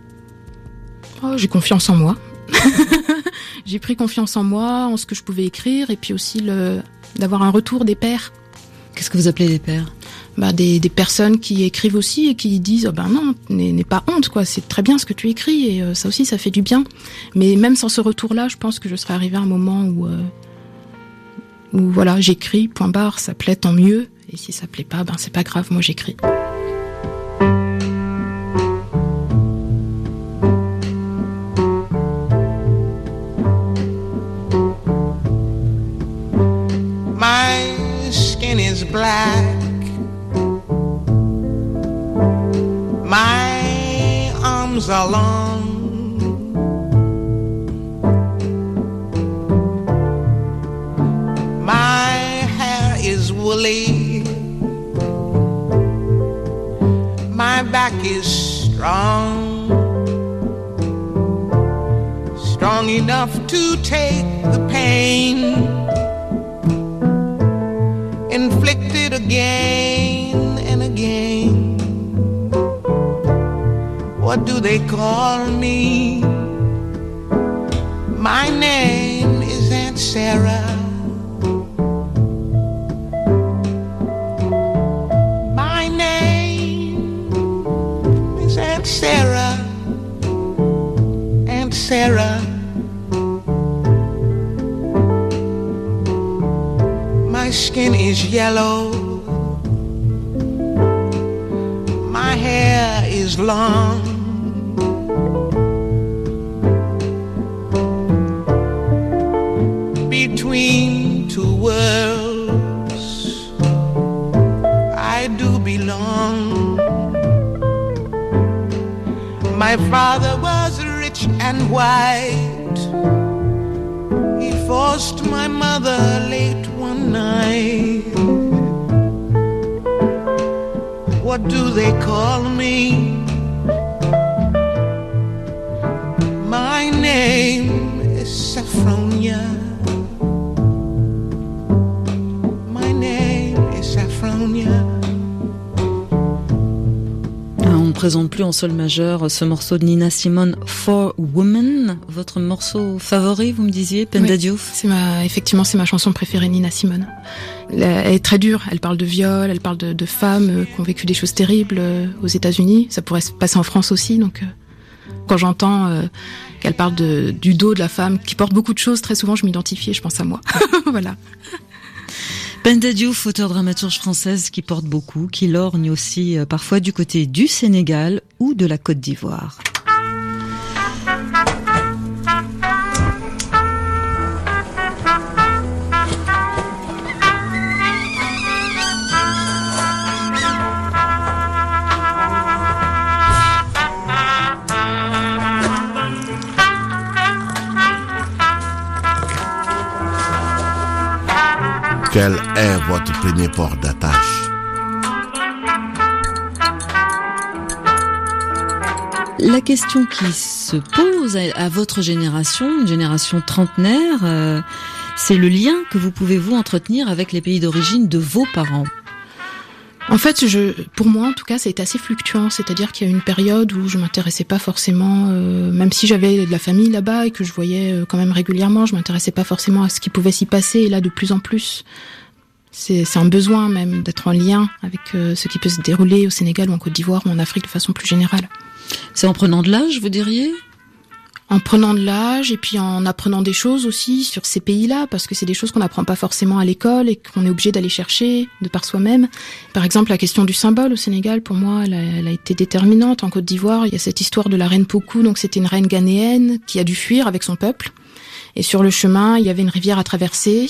Oh, j'ai confiance en moi. J'ai pris confiance en moi, en ce que je pouvais écrire, et puis aussi le, d'avoir un retour des pairs. Qu'est-ce que vous appelez les pairs? Bah, des, des personnes qui écrivent aussi et qui disent, oh ben non, n'aie pas honte, quoi, c'est très bien ce que tu écris, et euh, ça aussi, ça fait du bien. Mais même sans ce retour-là, je pense que je serais arrivée à un moment où, euh, où voilà, j'écris, point barre, ça plaît, tant mieux. Et si ça plaît pas, ben c'est pas grave, moi j'écris. My skin is black. My arms are long. My hair is woolly. My back is strong, strong enough to take the pain inflicted again and again. What do they call me? My name is Aunt Sarah. Sarah, Aunt Sarah. My skin is yellow. My hair is long. Between two worlds, I do belong. My father was rich and white. He forced my mother late one night. What do they call me? My name is Saffronia. My name is Saffronia. On ne présente plus en sol majeur ce morceau de Nina Simone, For Women. Votre morceau favori, vous me disiez, Penda Diouf? Oui, c'est ma, effectivement, c'est ma chanson préférée, Nina Simone. Elle est très dure. Elle parle de viol, elle parle de, de femmes qui ont vécu des choses terribles aux États-Unis. Ça pourrait se passer en France aussi. Donc, quand j'entends euh, qu'elle parle de, du dos de la femme qui porte beaucoup de choses, très souvent, je m'identifie et je pense à moi. Voilà. Penda Diouf, auteure dramaturge française qui porte beaucoup, qui lorgne aussi euh, parfois du côté du Sénégal ou de la Côte d'Ivoire. Quel est votre premier port d'attache? La question qui se pose à votre génération, une génération trentenaire, euh, c'est le lien que vous pouvez vous entretenir avec les pays d'origine de vos parents. En fait, je, pour moi, en tout cas, ça a été assez fluctuant. C'est-à-dire qu'il y a eu une période où je m'intéressais pas forcément, euh, même si j'avais de la famille là-bas et que je voyais euh, quand même régulièrement, je m'intéressais pas forcément à ce qui pouvait s'y passer. Et là, de plus en plus, c'est, c'est un besoin même d'être en lien avec euh, ce qui peut se dérouler au Sénégal ou en Côte d'Ivoire ou en Afrique de façon plus générale. C'est en prenant de l'âge, vous diriez ? En prenant de l'âge et puis en apprenant des choses aussi sur ces pays-là, parce que c'est des choses qu'on n'apprend pas forcément à l'école et qu'on est obligé d'aller chercher de par soi-même. Par exemple, la question du symbole au Sénégal, pour moi, elle a, elle a été déterminante. En Côte d'Ivoire, il y a cette histoire de la reine Pokou, donc c'était une reine ghanéenne qui a dû fuir avec son peuple. Et sur le chemin, il y avait une rivière à traverser.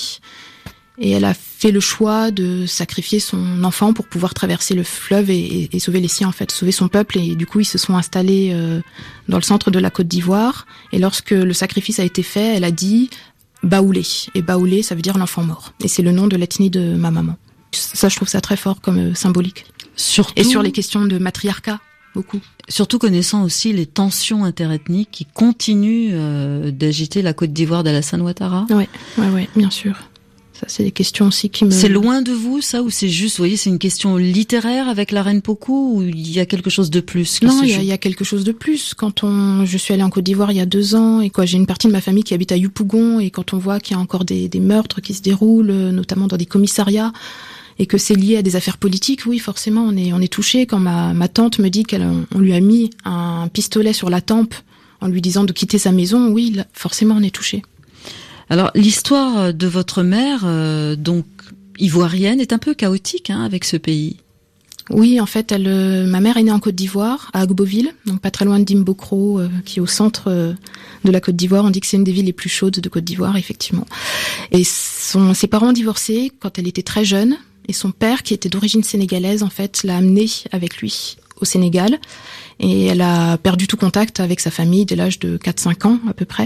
Et elle a fait le choix de sacrifier son enfant pour pouvoir traverser le fleuve et, et, et sauver les siens, en fait, sauver son peuple. Et du coup, ils se sont installés euh, dans le centre de la Côte d'Ivoire. Et lorsque le sacrifice a été fait, elle a dit Baoulé. Et Baoulé, ça veut dire l'enfant mort. Et c'est le nom de l'ethnie de ma maman. Ça, je trouve ça très fort comme euh, symbolique. Surtout, et sur les questions de matriarcat, beaucoup. Surtout connaissant aussi les tensions interethniques qui continuent euh, d'agiter la Côte d'Ivoire d'Alassane Ouattara. Oui, ouais, ouais, bien sûr. Ça, c'est des questions aussi qui me... C'est loin de vous, ça, ou c'est juste, vous voyez, c'est une question littéraire avec la reine Pokou, ou il y a quelque chose de plus qui Non, se il y, joue? a, il y a quelque chose de plus. Quand on, je suis allée en Côte d'Ivoire il y a deux ans, et quoi, j'ai une partie de ma famille qui habite à Yopougon, et quand on voit qu'il y a encore des, des meurtres qui se déroulent, notamment dans des commissariats, et que c'est lié à des affaires politiques, oui, forcément, on est, on est touché. Quand ma, ma tante me dit qu'elle, on lui a mis un pistolet sur la tempe en lui disant de quitter sa maison, oui, là, forcément, on est touché. Alors, l'histoire de votre mère, euh, donc ivoirienne, est un peu chaotique hein, avec ce pays. Oui, en fait, elle, euh, ma mère est née en Côte d'Ivoire, à Agboville, donc pas très loin de Dimbokro, euh, qui est au centre euh, de la Côte d'Ivoire. On dit que c'est une des villes les plus chaudes de Côte d'Ivoire, effectivement. Et son, ses parents ont divorcé quand elle était très jeune, et son père, qui était d'origine sénégalaise, en fait, l'a amenée avec lui au Sénégal. Et elle a perdu tout contact avec sa famille dès l'âge de quatre cinq ans, à peu près.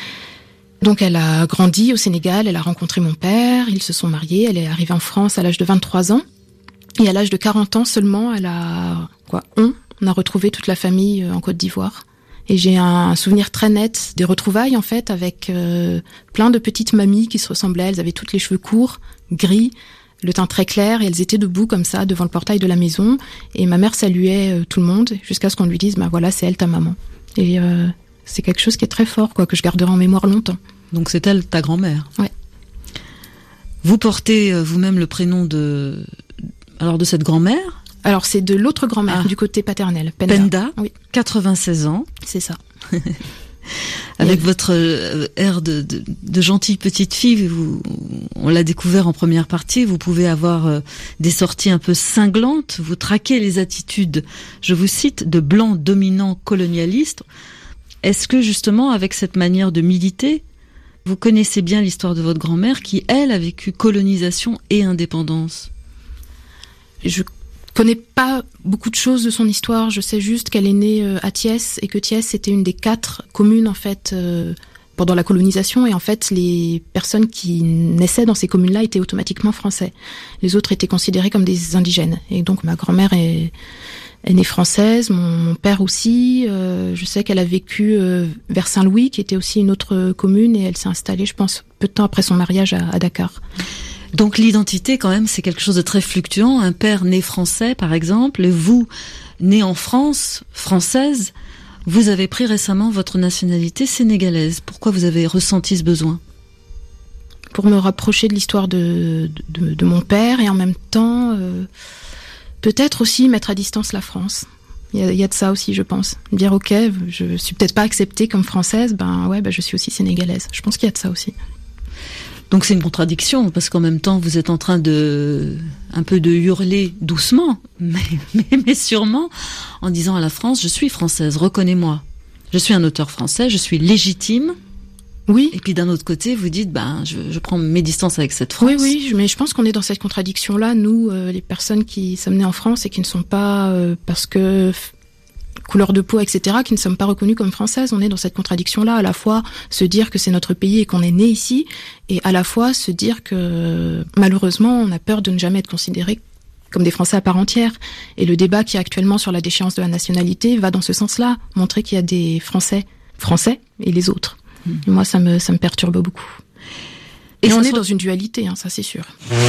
Donc elle a grandi au Sénégal, elle a rencontré mon père, ils se sont mariés, elle est arrivée en France à l'âge de vingt-trois ans. Et à l'âge de quarante ans seulement, elle a, quoi, on, on a retrouvé toute la famille en Côte d'Ivoire. Et j'ai un souvenir très net des retrouvailles, en fait, avec euh, plein de petites mamies qui se ressemblaient. Elles avaient toutes les cheveux courts, gris, le teint très clair, et elles étaient debout comme ça, devant le portail de la maison. Et ma mère saluait euh, tout le monde, jusqu'à ce qu'on lui dise, bah voilà, c'est elle ta maman. Et euh, c'est quelque chose qui est très fort, quoi, que je garderai en mémoire longtemps. Donc c'est elle, ta grand-mère. Ouais. Vous portez euh, vous-même le prénom de, alors de cette grand-mère. Alors c'est de l'autre grand-mère, ah. du côté paternel. Penda. Penda, oui. quatre-vingt-seize ans. C'est ça. Avec votre euh, air de, de, de gentille petite fille, vous, on l'a découvert en première partie, vous pouvez avoir euh, des sorties un peu cinglantes, vous traquez les attitudes, je vous cite, de blancs dominants colonialistes. Est-ce que justement, avec cette manière de militer, vous connaissez bien l'histoire de votre grand-mère qui, elle, a vécu colonisation et indépendance? Je connais pas beaucoup de choses de son histoire. Je sais juste qu'elle est née à Thiès et que Thiès c'était une des quatre communes en fait euh, pendant la colonisation, et en fait les personnes qui naissaient dans ces communes-là étaient automatiquement français. Les autres étaient considérés comme des indigènes. Et donc ma grand-mère est, est née française, mon, mon père aussi. Euh, je sais qu'elle a vécu euh, vers Saint-Louis, qui était aussi une autre commune, et elle s'est installée, je pense, peu de temps après son mariage à, à Dakar. Donc l'identité, quand même, c'est quelque chose de très fluctuant. Un père né français, par exemple, et vous, né en France, française, vous avez pris récemment votre nationalité sénégalaise. Pourquoi vous avez ressenti ce besoin? Pour me rapprocher de l'histoire de, de, de mon père, et en même temps, euh, peut-être aussi mettre à distance la France. Il y a, il y a de ça aussi, je pense. Dire, ok, je suis peut-être pas acceptée comme française, ben ouais, ben je suis aussi sénégalaise. Je pense qu'il y a de ça aussi. Donc c'est une contradiction, parce qu'en même temps, vous êtes en train de, un peu de hurler doucement, mais, mais, mais sûrement, en disant à la France, je suis française, reconnais-moi. Je suis un auteur français, je suis légitime. Oui. Et puis d'un autre côté, vous dites, ben, je, je prends mes distances avec cette France. Oui, oui, mais je pense qu'on est dans cette contradiction-là, nous, euh, les personnes qui sommes nées en France et qui ne sont pas, euh, parce que couleur de peau, et cetera, qui ne sommes pas reconnues comme françaises. On est dans cette contradiction-là, à la fois se dire que c'est notre pays et qu'on est né ici, et à la fois se dire que malheureusement on a peur de ne jamais être considérés comme des Français à part entière. Et le débat qui est actuellement sur la déchéance de la nationalité va dans ce sens-là, montrer qu'il y a des Français français et les autres. Mmh. Et moi, ça me, ça me perturbe beaucoup. Et, et on est soit... dans une dualité, hein, ça c'est sûr.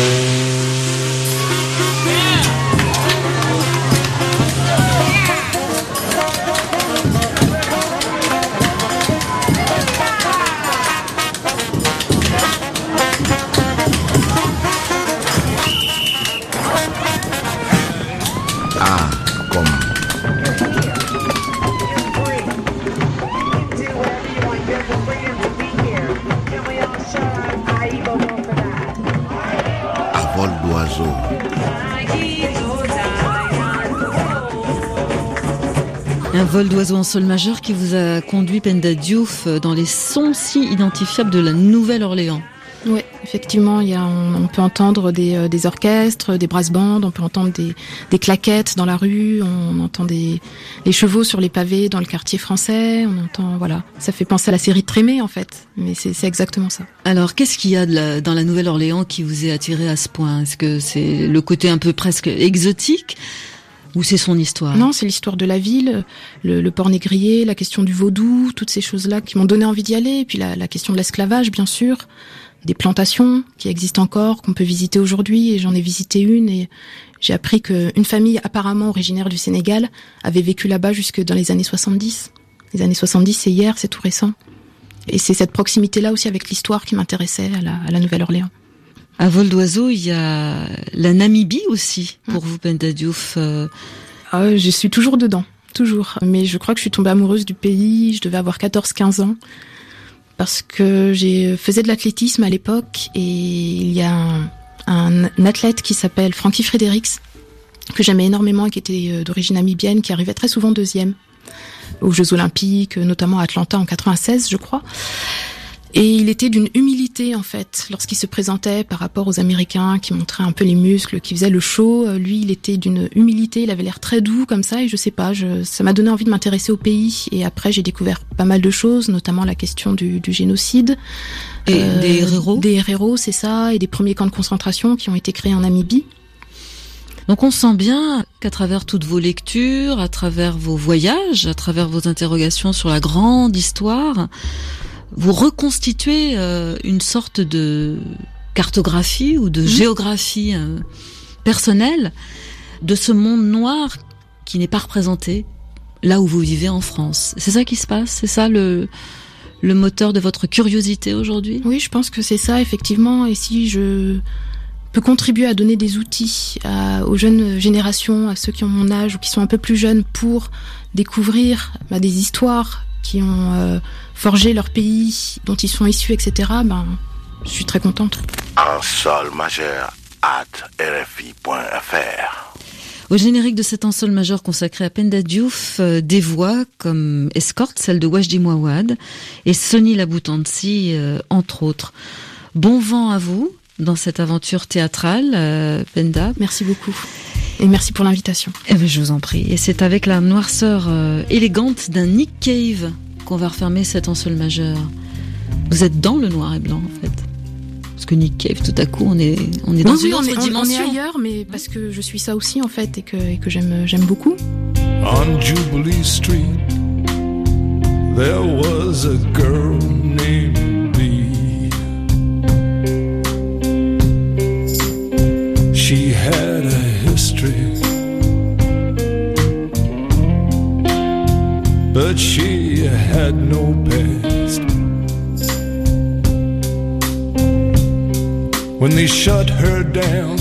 Ah, comme... À vol d'oiseau. Un vol d'oiseau en sol majeur qui vous a conduit, Penda Diouf, dans les sons si identifiables de la Nouvelle-Orléans. Oui, effectivement, il y a, on, on peut entendre des, euh, des orchestres, des brass bands, on peut entendre des, des claquettes dans la rue, on entend des les chevaux sur les pavés dans le quartier français, on entend, voilà, ça fait penser à la série Trémé en fait, mais c'est, c'est exactement ça. Alors, qu'est-ce qu'il y a de la, dans la Nouvelle-Orléans qui vous est attiré à ce point ? Est-ce que c'est le côté un peu presque exotique ? Ou c'est son histoire ? Non, c'est l'histoire de la ville, le, le port négrier, la question du vaudou, toutes ces choses-là qui m'ont donné envie d'y aller, et puis la, la question de l'esclavage, bien sûr, des plantations qui existent encore, qu'on peut visiter aujourd'hui, et j'en ai visité une, et j'ai appris qu'une famille apparemment originaire du Sénégal avait vécu là-bas jusque dans les années soixante-dix. Les années soixante-dix, c'est hier, c'est tout récent. Et c'est cette proximité-là aussi avec l'histoire qui m'intéressait à la, à la Nouvelle-Orléans. À vol d'oiseau, il y a la Namibie aussi, pour vous, Penda Diouf. Euh... Ah, je suis toujours dedans, toujours. Mais je crois que je suis tombée amoureuse du pays, je devais avoir quatorze quinze ans, parce que j'ai faisais de l'athlétisme à l'époque, et il y a un, un, un athlète qui s'appelle Frankie Fredericks, que j'aimais énormément et qui était d'origine namibienne, qui arrivait très souvent deuxième aux Jeux Olympiques, notamment à Atlanta en quatre-vingt-seize, je crois. Et il était d'une humilité, en fait, lorsqu'il se présentait par rapport aux Américains qui montraient un peu les muscles, qui faisaient le show. Lui, il était d'une humilité, il avait l'air très doux comme ça, et je sais pas, je, ça m'a donné envie de m'intéresser au pays. Et après, j'ai découvert pas mal de choses, notamment la question du, du génocide. Et euh, des héros. Des héros, c'est ça, et des premiers camps de concentration qui ont été créés en Namibie. Donc on sent bien qu'à travers toutes vos lectures, à travers vos voyages, à travers vos interrogations sur la grande histoire, vous reconstituez euh, une sorte de cartographie ou de mmh. géographie euh, personnelle de ce monde noir qui n'est pas représenté là où vous vivez en France. C'est ça qui se passe ? C'est ça le, le moteur de votre curiosité aujourd'hui ? Oui, je pense que c'est ça, effectivement. Et si je peux contribuer à donner des outils à, aux jeunes générations, à ceux qui ont mon âge ou qui sont un peu plus jeunes, pour découvrir bah, des histoires qui ont euh, forgé leur pays, dont ils sont issus, et cetera, ben, je suis très contente. En sol majeur, at r f i point f r. Au générique de cet en sol majeur consacré à Penda Diouf, euh, des voix comme Escorte, celle de Wajdi Mouawad, et Sonny Laboutansi, euh, entre autres. Bon vent à vous dans cette aventure théâtrale, euh, Penda. Merci beaucoup. Et merci pour l'invitation. Eh bien, je vous en prie. Et c'est avec la noirceur euh, élégante d'un Nick Cave qu'on va refermer cet en sol majeur. Vous êtes dans le noir et blanc, en fait. Parce que Nick Cave, tout à coup, on est, on est dans oui, une autre on est, dimension. On est ailleurs, mais parce que je suis ça aussi, en fait, et que, et que j'aime, j'aime beaucoup. On Jubilee Street, there was a girl named Bee. She had a history, but she had no past. When they shut her down,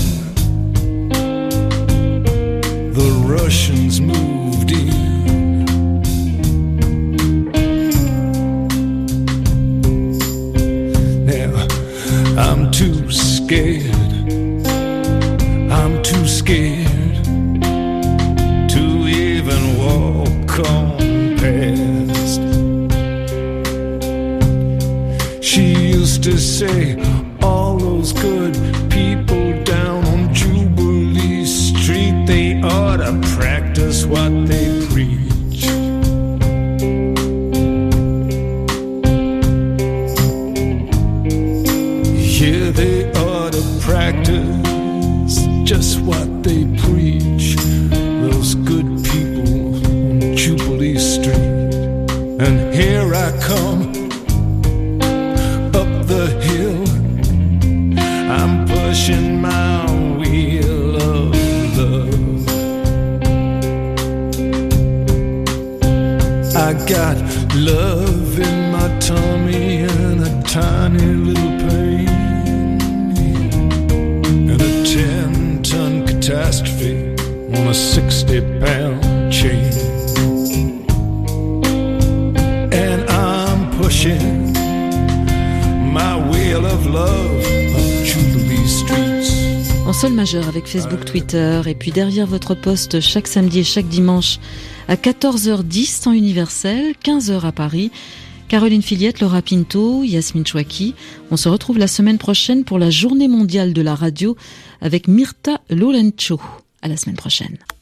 the Russians moved in. Now I'm too scared, I'm too scared to even walk on past. She used to say, all those good people down on Jubilee Street, they ought to practice what they preach. got love in my tummy and a tiny little pain and a ten-ton catastrophe on a sixty-pound chain. And I'm pushing my wheel of love up Jubilee Streets. En sol majeur avec Facebook, Twitter, et puis derrière votre poste chaque samedi et chaque dimanche à quatorze heures dix temps universel, quinze heures à Paris. Caroline Filiette, Laura Pinto, Yasmine Chouaki. On se retrouve la semaine prochaine pour la Journée mondiale de la radio avec Myrta Lorencho. À la semaine prochaine.